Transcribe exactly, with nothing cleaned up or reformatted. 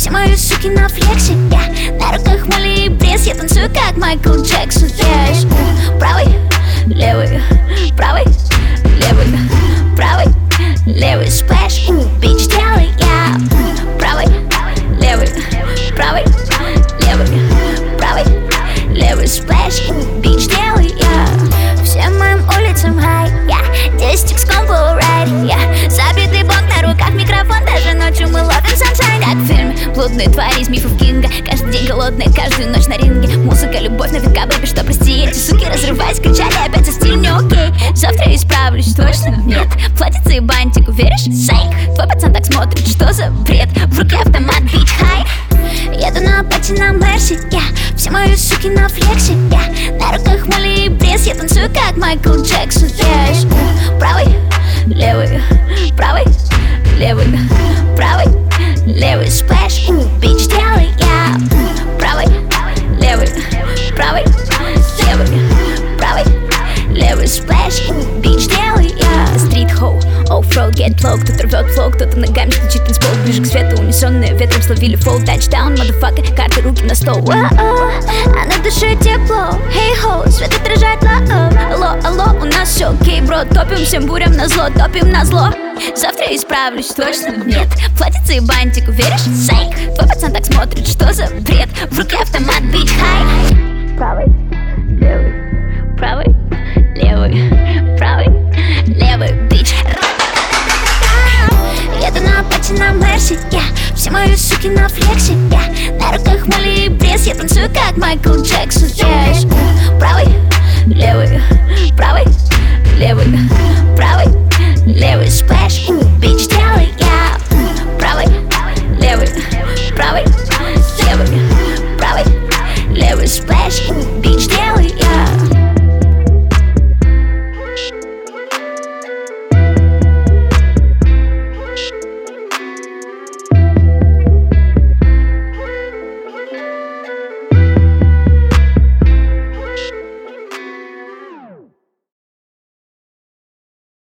Все мои суки на флексе, я на руках моли и пресс. Я танцую как Майкл Джексон, yes. Правый, левый, правый, левый, правый, левый сплэш. Бич делай, я правый, левый, правый, левый, правый, левый сплэш. Бич делай, я всем моим улицам хай, я десять икс комбо райд, я забитый бок на руках, микрофон, даже ночью мы ловим sunshine. Как в фильме «Блудные твари» из мифов Кинга. Каждый день голодные, каждую ночь на ринге. Музыка, любовь, наверняка, бэби, что прости. Эти суки разрываясь, кричали опять за стиль не окей. Завтра исправлюсь, точно нет. Платится и бантик, веришь? Сайк. Твой пацан так смотрит, что за бред? В руке автомат, бич хай. Еду на пати на Мерси, я все мои суки на флексе, я на руках моли и пресс. Я танцую как Майкл Джексон, yes. Правый, левый, правый, левый, правый, левый сплэш. Бич делай, я правый, левый, правый, левый, правый, левый сплэш. Бич делай, я стрит хоу, оффроуд, get low. Кто-то рвет флоу, кто-то ногами стучит танцпол. Ближе к свету, унесенные ветром словили фол. Тачдаун, motherfucker, карты, руки на стол. А на душе тепло, hey ho, свет отражает лove. Алло, алло, у нас все окей, бро. Топим всем бурям на зло, топим на зло. Завтра исправлюсь, точно нет. Платится и бантик, веришь? Сайк. Твой пацан так смотрит, что за бред? В руке автомат, бич хай. Правый, левый, правый, левый, правый, левый, бич. Еду на пати на Мерси, я все мои суки на флексе, я на руках моли и пресс. Я танцую как Майкл Джексон, yes. Правый, левый, правый, левый, правый, левый сплэш.